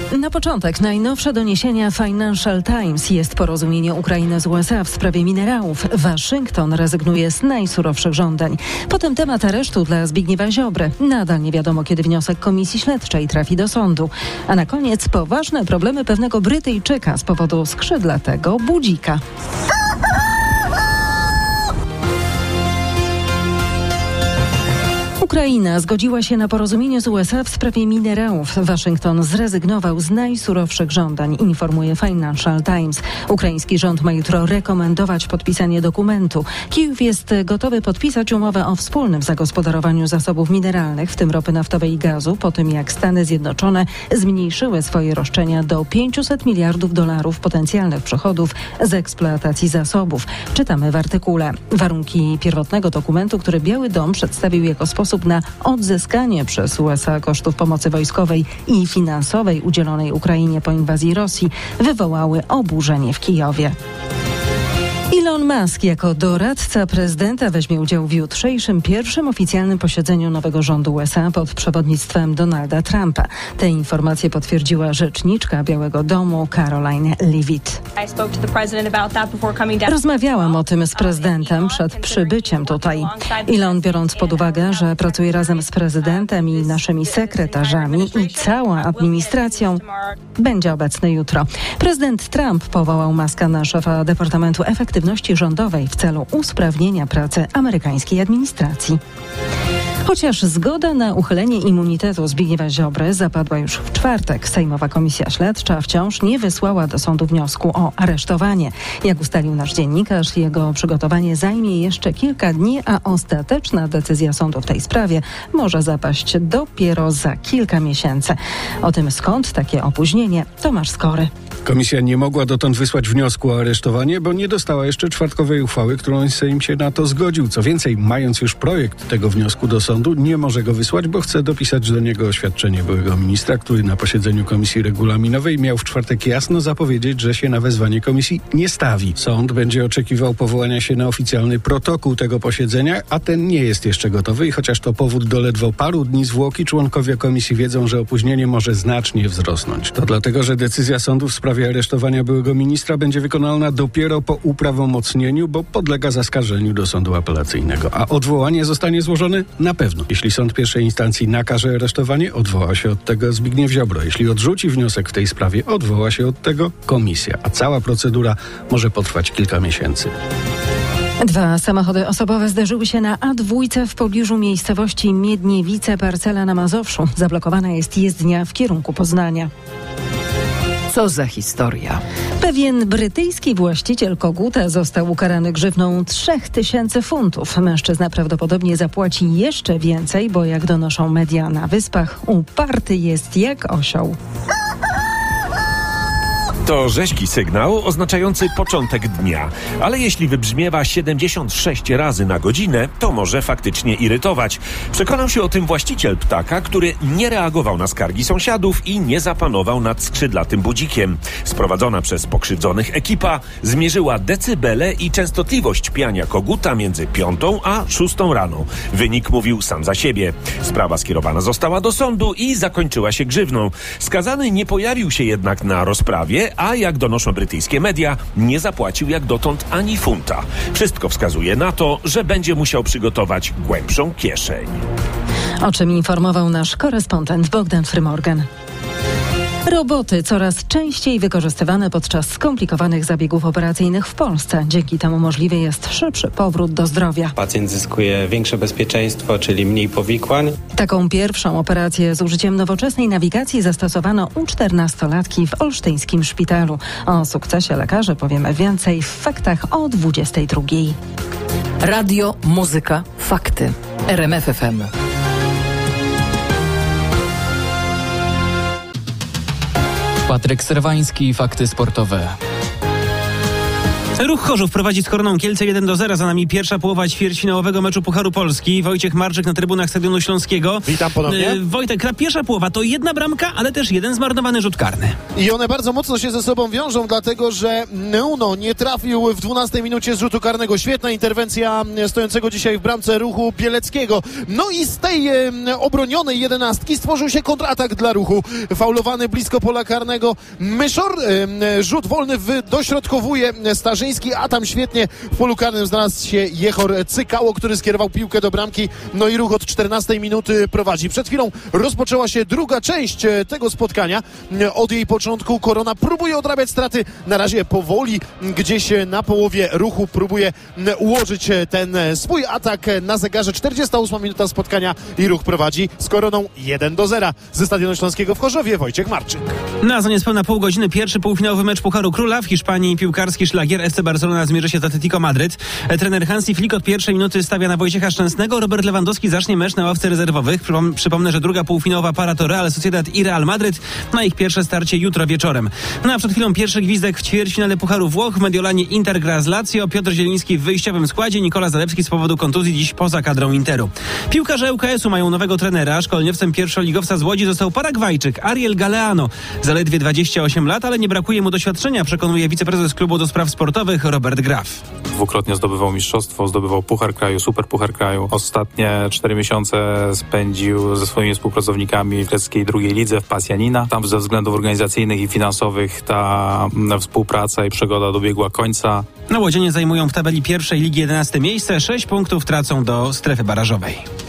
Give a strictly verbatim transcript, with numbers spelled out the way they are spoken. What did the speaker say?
Na początek najnowsze doniesienia Financial Times. Jest porozumienie Ukrainy z U S A w sprawie minerałów. Waszyngton rezygnuje z najsurowszych żądań. Potem temat aresztu dla Zbigniewa Ziobry. Nadal nie wiadomo, kiedy wniosek komisji śledczej trafi do sądu. A na koniec poważne problemy pewnego Brytyjczyka z powodu skrzydlatego budzika. Ukraina zgodziła się na porozumienie z U S A w sprawie minerałów. Waszyngton zrezygnował z najsurowszych żądań, informuje Financial Times. Ukraiński rząd ma jutro rekomendować podpisanie dokumentu. Kijów jest gotowy podpisać umowę o wspólnym zagospodarowaniu zasobów mineralnych, w tym ropy naftowej i gazu, po tym jak Stany Zjednoczone zmniejszyły swoje roszczenia do pięćset miliardów dolarów potencjalnych przychodów z eksploatacji zasobów. Czytamy w artykule. Warunki pierwotnego dokumentu, który Biały Dom przedstawił jako sposób na odzyskanie przez U S A kosztów pomocy wojskowej i finansowej udzielonej Ukrainie po inwazji Rosji, wywołały oburzenie w Kijowie. Elon Musk jako doradca prezydenta weźmie udział w jutrzejszym pierwszym oficjalnym posiedzeniu nowego rządu U S A pod przewodnictwem Donalda Trumpa. Te informacje potwierdziła rzeczniczka Białego Domu Caroline Leavitt. Rozmawiałam o tym z prezydentem przed przybyciem tutaj. Elon, biorąc pod uwagę, że pracuje razem z prezydentem i naszymi sekretarzami i całą administracją, będzie obecny jutro. Prezydent Trump powołał Muska na szefa Departamentu Efektywności Rządowej w celu usprawnienia pracy amerykańskiej administracji. Chociaż zgoda na uchylenie immunitetu Zbigniewa Ziobry zapadła już w czwartek, Sejmowa Komisja Śledcza wciąż nie wysłała do sądu wniosku o aresztowanie. Jak ustalił nasz dziennikarz, jego przygotowanie zajmie jeszcze kilka dni, a ostateczna decyzja sądu w tej sprawie może zapaść dopiero za kilka miesięcy. O tym, skąd takie opóźnienie, Tomasz Skory. Komisja nie mogła dotąd wysłać wniosku o aresztowanie, bo nie dostała jeszcze czwartkowej uchwały, którą Sejm się na to zgodził. Co więcej, mając już projekt tego wniosku do sądu, nie może go wysłać, bo chce dopisać do niego oświadczenie byłego ministra, który na posiedzeniu Komisji Regulaminowej miał w czwartek jasno zapowiedzieć, że się na wezwanie komisji nie stawi. Sąd będzie oczekiwał powołania się na oficjalny protokół tego posiedzenia, a ten nie jest jeszcze gotowy i chociaż to powód do ledwo paru dni zwłoki, członkowie komisji wiedzą, że opóźnienie może znacznie wzrosnąć. To dlatego, że decyzja sądu w sprawie aresztowania byłego ministra będzie wykonalna dopiero po uprawomocnieniu, bo podlega zaskarżeniu do sądu apelacyjnego. A odwołanie zostanie złożone na pewno. Jeśli sąd pierwszej instancji nakaże aresztowanie, odwoła się od tego Zbigniew Ziobro. Jeśli odrzuci wniosek w tej sprawie, odwoła się od tego komisja. A cała procedura może potrwać kilka miesięcy. Dwa samochody osobowe zderzyły się na A dwa w pobliżu miejscowości Miedniewice, parcela na Mazowszu. Zablokowana jest jezdnia w kierunku Poznania. Co za historia. Pewien brytyjski właściciel koguta został ukarany grzywną trzech tysięcy funtów. Mężczyzna prawdopodobnie zapłaci jeszcze więcej, bo jak donoszą media na Wyspach, uparty jest jak osioł. To rzeźki sygnał oznaczający początek dnia, ale jeśli wybrzmiewa siedemdziesiąt sześć razy na godzinę, to może faktycznie irytować. Przekonał się o tym właściciel ptaka, który nie reagował na skargi sąsiadów i nie zapanował nad skrzydlatym budzikiem. Sprowadzona przez pokrzywdzonych ekipa zmierzyła decybele i częstotliwość piania koguta między piątą a szóstą rano. Wynik mówił sam za siebie. Sprawa skierowana została do sądu i zakończyła się grzywną. Skazany nie pojawił się jednak na rozprawie, a jak donoszą brytyjskie media, nie zapłacił jak dotąd ani funta. Wszystko wskazuje na to, że będzie musiał przygotować głębszą kieszeń. O czym informował nasz korespondent Bogdan Frymorgan. Roboty coraz częściej wykorzystywane podczas skomplikowanych zabiegów operacyjnych w Polsce. Dzięki temu możliwy jest szybszy powrót do zdrowia. Pacjent zyskuje większe bezpieczeństwo, czyli mniej powikłań. Taką pierwszą operację z użyciem nowoczesnej nawigacji zastosowano u czternastolatki w olsztyńskim szpitalu. O sukcesie lekarzy powiemy więcej w faktach o dwudziestej drugiej. Radio, muzyka, fakty. R M F F M. Patryk Serwański, fakty sportowe. Ruch Chorzów prowadzi z Koroną Kielce jeden do zera. Za nami pierwsza połowa ćwierćfinałowego meczu Pucharu Polski. Wojciech Marczyk na trybunach Stadionu Śląskiego. Witam ponownie. E, Wojtek, ta pierwsza połowa to jedna bramka, ale też jeden zmarnowany rzut karny. I one bardzo mocno się ze sobą wiążą, dlatego że Neuno nie trafił w dwunastej minucie z rzutu karnego. Świetna interwencja stojącego dzisiaj w bramce Ruchu Bieleckiego. No i z tej e, obronionej jedenastki stworzył się kontratak dla Ruchu. Faulowany blisko pola karnego Myszor. E, rzut wolny w, dośrodkowuje Starzyński, a tam świetnie w polu karnym znalazł się Jehor Cykało, który skierował piłkę do bramki. No i Ruch od czternastej minuty prowadzi. Przed chwilą rozpoczęła się druga część tego spotkania. Od jej początku Korona próbuje odrabiać straty. Na razie powoli gdzieś na połowie Ruchu próbuje ułożyć ten swój atak na zegarze. czterdziesta ósma minuta spotkania i Ruch prowadzi z Koroną jeden do zera. Ze Stadionu Śląskiego w Chorzowie Wojciech Marczyk. Na za niespełna pół godziny pierwszy półfinałowy mecz Pucharu Króla. W Hiszpanii piłkarski szlagier F C Barcelona zmierzy się z Atletico Madryt. Trener Hansi Flick od pierwszej minuty stawia na Wojciecha Szczęsnego. Robert Lewandowski zacznie mecz na ławce rezerwowych. Przypom- przypomnę, że druga półfinałowa para to Real Sociedad i Real Madryt. Na ich pierwsze starcie jutro wieczorem. No a przed chwilą pierwszy gwizdek w ćwierćfinale Pucharu Włoch. W Mediolanie Inter gra z Lazio. Piotr Zieliński w wyjściowym składzie. Nikola Zalewski z powodu kontuzji dziś poza kadrą Interu. Piłkarze L K S u mają nowego trenera. Szkoleniowcem pierwszoligowca z Łodzi został Paragwajczyk Ariel Galeano. Zaledwie dwadzieścia osiem lat, ale nie brakuje mu doświadczenia, przekonuje wiceprezes klubu do spraw sportowych Robert Graf. Dwukrotnie zdobywał mistrzostwo, zdobywał Puchar Kraju, Super Puchar Kraju. Ostatnie cztery miesiące spędził ze swoimi współpracownikami w greckiej drugiej lidze w Pas Janina. Tam ze względów organizacyjnych i finansowych ta współpraca i przygoda dobiegła końca. No Łodzianie zajmują w tabeli pierwszej ligi jedenaste miejsce, sześć punktów tracą do strefy barażowej.